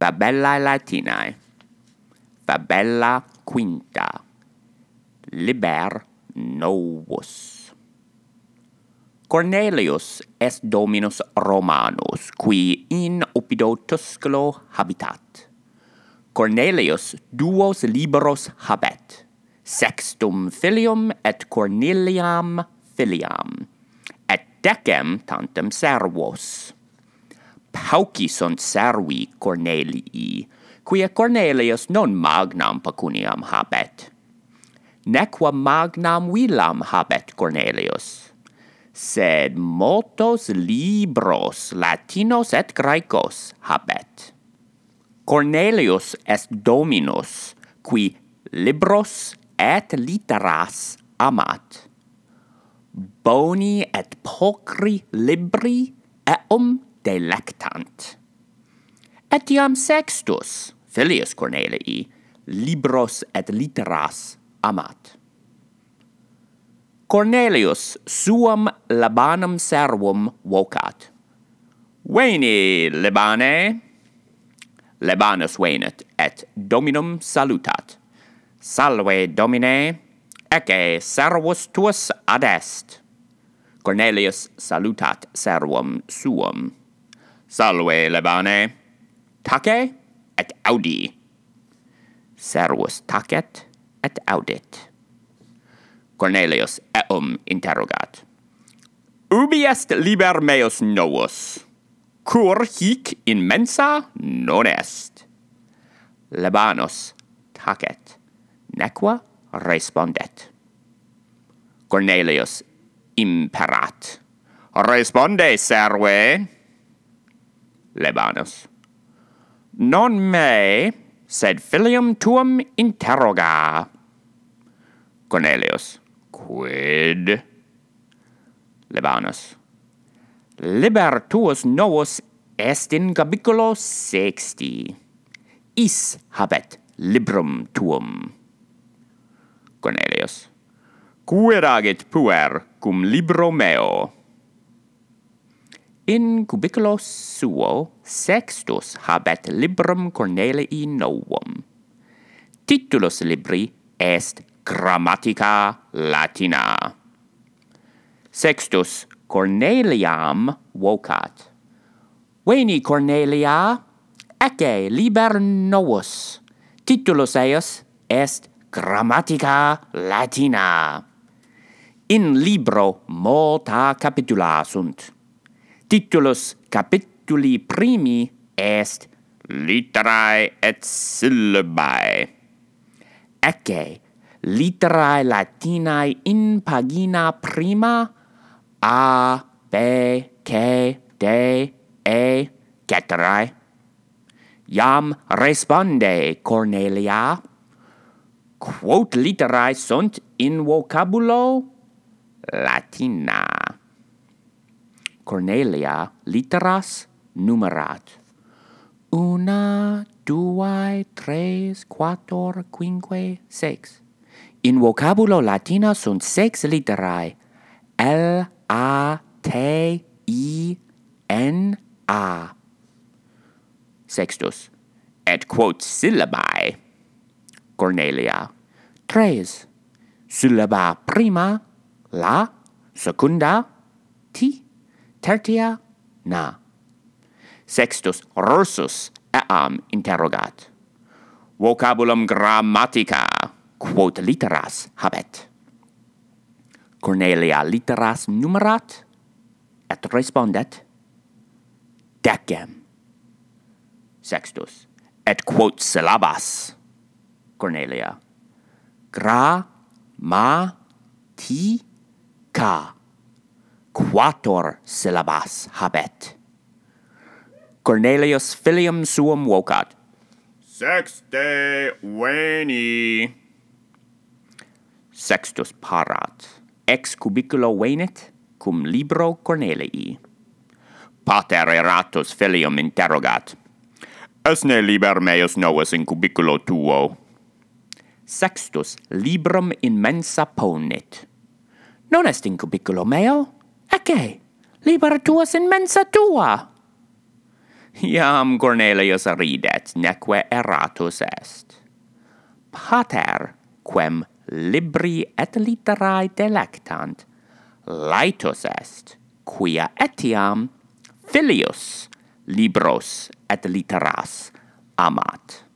Fabellae Latinae. Fabella quinta. Liber novus. Cornelius est dominus Romanus, qui in Oppido Tusculo habitat. Cornelius duos liberos habet, sextum filium et Corneliam filiam, et decem tantem servos. Pauci sunt servi Cornelii, quia Cornelius non magnam pecuniam habet. Nequa magnam villam habet Cornelius, sed multos libros Latinos et Graecos habet. Cornelius est dominus, qui libros et litteras amat. Boni et pulchri libri eum delectant. Etiam Sextus, filius Cornelii, libros et litteras amat. Cornelius suam Labanum servum vocat. Veni, Labane. Labanus venet, et Dominum salutat. Salve, Domine, ecce servus tuus adest. Cornelius salutat servum suum. Salve, Labane, tace et audi. Servus tacet et audit. Cornelius eum interrogat. Ubi est liber meus novus? Cur hic in mensa non est. Labanus tacet, nequa respondet. Cornelius imperat. Responde, serve. Labanus. Non me, sed filium tuum interroga. Cornelius. Quid? Labanus. Liber tuus novus est in cubiculo sexti. Is habet librum tuum. Cornelius. Quid agit puer cum libro meo? In cubiculo suo Sextus habet librum Cornelii novum. Titulus libri est Grammatica Latina. Sextus Corneliam vocat. Veni, Cornelia, ecce liber novus. Titulus eius est Grammatica Latina. In libro multa capitula sunt. Titulus capituli primi est Litterae et Syllabae. Ecce Litterae Latinae in pagina prima A, B, C, D, E, ceterae. Iam responde, Cornelia. Quot litterae sunt in vocabulo Latina? Cornelia litteras numerat. 1, 2, 3, 4, 5, 6. In vocabulo Latina sunt 6 litterae. L, A, T, I, N, A. Sextus. Et quot syllabae? Cornelia. 3. Syllaba prima, la, secunda, ti, tertia, na. Sextus Rursus eam interrogat. Vocabulum grammatica, quot litteras habet? Cornelia litteras numerat, et respondet, decem. Sextus. Et quot syllabas? Cornelia. Gra, ma, ti, ca. 4 syllabas habet. Cornelius filium suum vocat. Sexte veni. Sextus parat. Ex cubiculo venit cum libro Cornelii. Pater eratus filium interrogat. Esne liber meus novus in cubiculo tuo? Sextus librum in mensa ponit. Non est in cubiculo meo? Ecce, liber tuus in mensa tua. Iam Cornelius ridet, neque erratus est. Pater, quem libri et litterae delectant, laetus est, quia etiam filius libros et litteras amat.